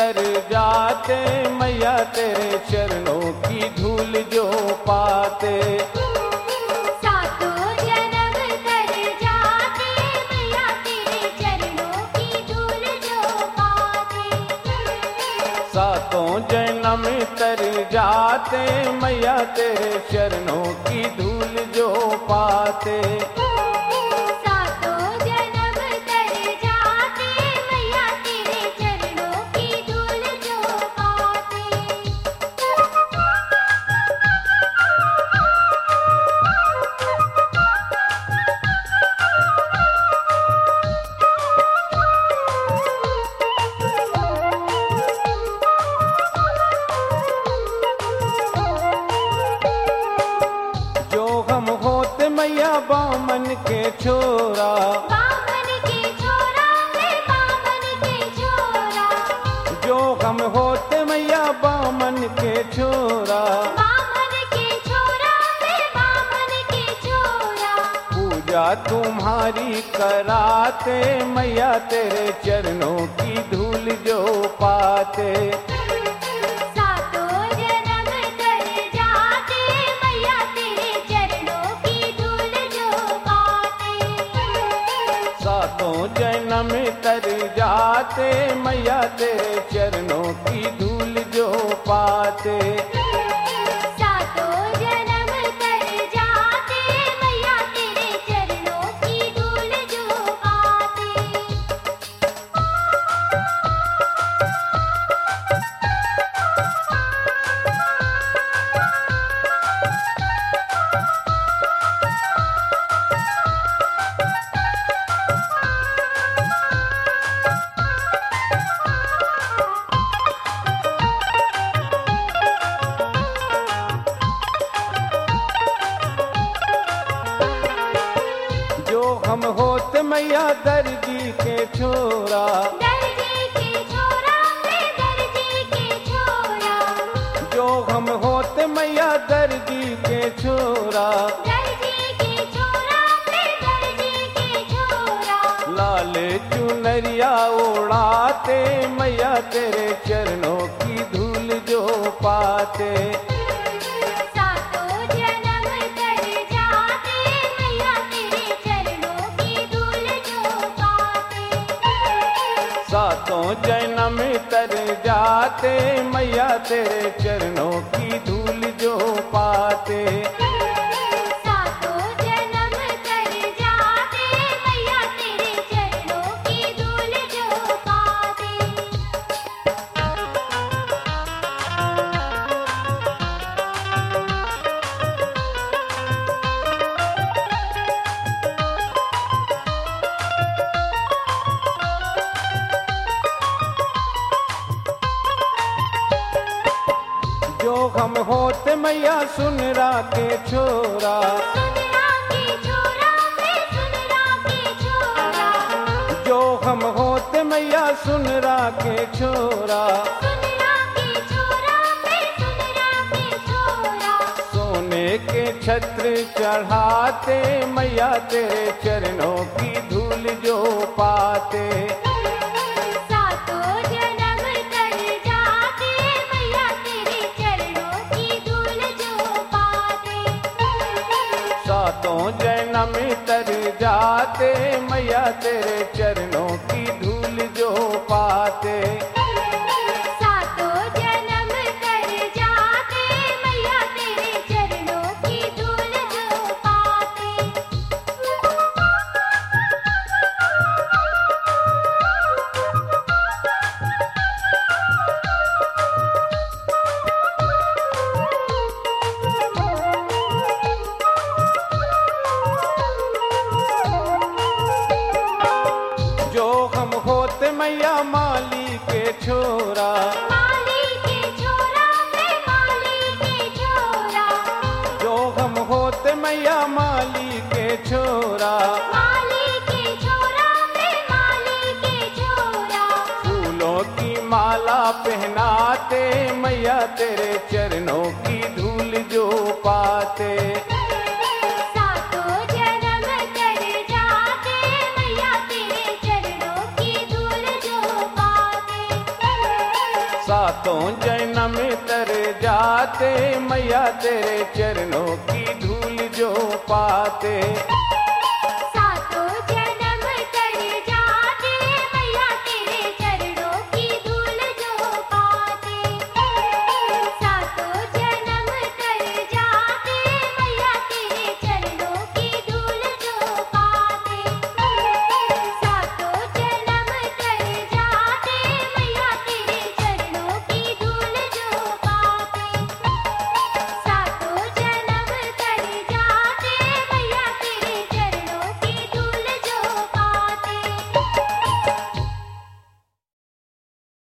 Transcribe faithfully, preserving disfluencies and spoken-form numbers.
तर जाते मैया तेरे चरणों की धूल जो पाते। सातों जन्म तर जाते मैया तेरे चरणों की धूल जो पाते। सातों जन्म तर जाते मैया तेरे चरणों की धूल जो पाते। सातों जन्म तर जाते मैया तेरे चरणों की धूल जो पाते। जो हम होते मैया बामन के छोरा, बामन के छोरा रे बामन के छोरा। जो हम होते मैया बामन के छोरा, बामन के छोरा रे बामन के छोरा। पूजा तुम्हारी कराते मैया तेरे चरणों की धूल जो पाते। सातों जन्म तर जाते मैया तेरे चरणों की धूल जो पाते। सातों जन्म तर जाते मैया तेरे चरणों की धूल जो पाते। सातों जन्म तर जाते मैया तेरे चरणों की धूल जो पाते। जो हम होते मैया दर्जी के छोरा, दर्जी के छोरा रे दर्जी के छोरा। जो हम होते मैया दर्जी के छोरा, दर्जी के छोरा रे दर्जी के छोरा। लाल चुनरिया उड़ाते मैया तेरे चरणों की धूल जो पाते। सातों जन्म तर जाते मैया तेरे चरणों की धूल जो पाते। सातों जन्म तर जाते मैया तेरे चरणों की धूल जो पाते। सातों जन्म तर जाते मैया तेरे चरणों की धूल जो पाते। जो हम होते मैया सुनरा के छोरा, सुनरा के छोरा रे सुनरा के छोरा। जो हम होते मैया सुनरा के छोरा, सुनरा के छोरा रे सुनरा के छोरा। सोने के छत्र चढ़ाते मैया तेरे चरणों की धूल जो पाते। सातों जन्म तर जाते मैया तेरे चरणों की धूल जो पाते। सातों जन्म तर जाते मैया तेरे चरणों की धूल जो पाते। सातों जन्म तर जाते मैया तेरे चरणों की धूल जो पाते। जो हम होते मैया माली के छोरा, माली के छोरा रे माली के छोरा। जो हम होते मैया माली के छोरा, माली के छोरा रे माली के छोरा। फूलों की माला पहनाते मैया तेरे चरणों की धूल जो पाते। सातों जन्म तर जाते मैया तेरे चरणों की धूल जो पाते। लाखों जन्म तर जाते मैया तेरे चरणों की धूल जो पाते।